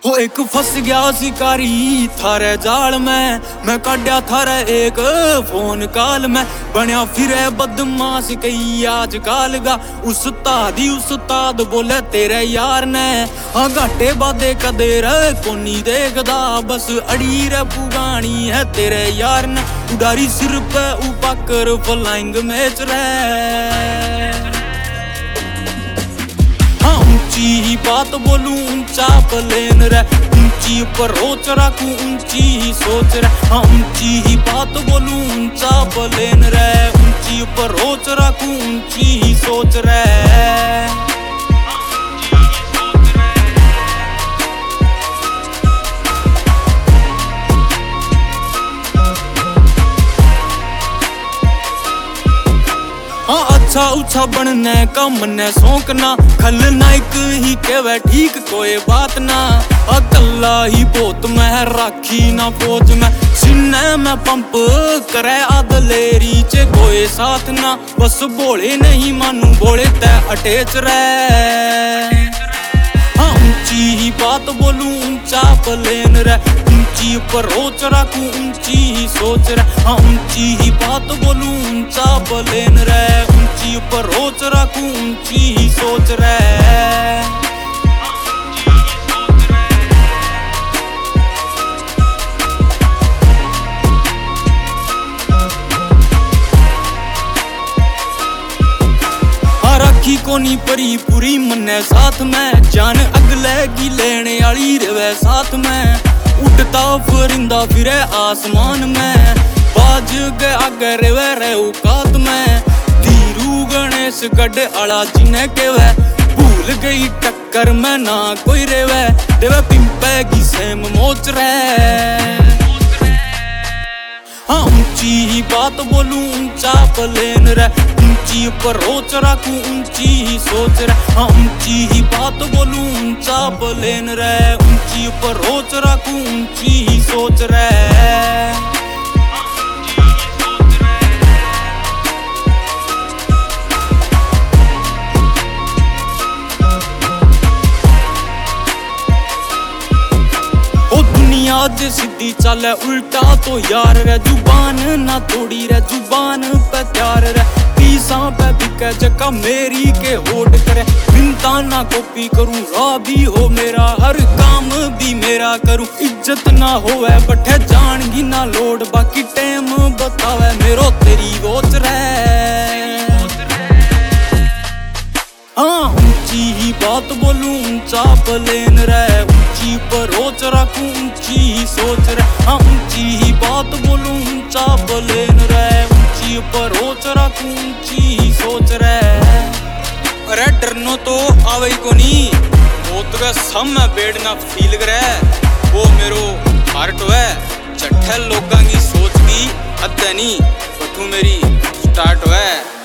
हो एक फंस गया शिकारी थारे जाल में, मैं काढ़ा थारे एक फोन कॉल में। बनया फिरे बदमाश कई आज काल गा, उस्ताद बोले तेरे यार ने। हाँ घाटे बादे कदे रे कोनी देखदा, बस अड़ी रे पुगानी है तेरे यार ने। उडारी सिर पे उपाकर फ्लाइंग मैच रे। ऊंची ही बात बोलूं ऊंचा प्लेन रे, ऊंची पर रोच रखूं ऊंची ही सोच रे। हाँ ऊंची ही बात बोलूं ऊंचा प्लेन रे, ऊंची पर रोच रखूं ऊंची ही सोच रे। अच्छा उच्छा बनने का मन्ने शौक ना, खलनायक ही कहवे ठीक कोई बात ना। अकल्ला ही बोत में राखी ना फौज में, सीने में पंप करे आदलेरी चे कोई साथ ना। बस बोले नहीं मानू बोले तय अटैच रे। हाँ ऊंची ही बात बोलूं ऊंचा प्लेन रे, ऊंची पर रोच रखूं ऊंची ही सोच रे। हाँ ऊंची ही बात बोलूं ऊंचा प्लेन रे, ऊंची पर रोच रखूं ऊंची ही सोच रे। रखी कोनी परी पूरी मन्ने साथ में, जान अगले की लेने वाली रवे साथ में। उड़ता परिंदा फिरे आसमान में, बाज के आगे रवे रे औकात में। धीरू गणेश गढ़ आला जिन्हें केवे, भूल गई टक्कर में ना कोई रेवे। देवे पिंपे की सेम मोच रे। हाँ ऊंची ही बात बोलूं ऊंचा प्लेन रे, ऊंची पर रोच रखूं ऊंची ही सोच रे। हाँ ऊंची ही बात बोलूं ऊंचा प्लेन रे, ऊंची पर रोच रखूं ऊंची ही सोच रे। आज सीधी चले उल्टा तो यार रे, जुबान ना थोड़ी रे जुबान पे त्यार रे। पीसा पे बिके जका मेरी के होट करे, मिनता ना कॉपी करूं रा भी हो मेरा, हर काम भी मेरा करूं। इज्जत ना होवे बठे जानगी ना लोड, बाकी टाइम बतावे मेरो तेरी वोच रे। हाँ ऊंची ही बात बोलूं ऊंचा प्लेन रे, ऊंची पर रोच रखूं ऊंची ही सोच रे। हाँ ऊंची ही बात बोलूं ऊंचा प्लेन रे, ऊंची पर रोच रखूं ऊंची ही सोच रे। अरे डरनो तो आवे को नी, वो तो सामने बैठना फील करे, वो मेरो हार्ट है। चट्ठे लोगां की सोच की अद्दे नी बठू मेरी स्टार्ट है।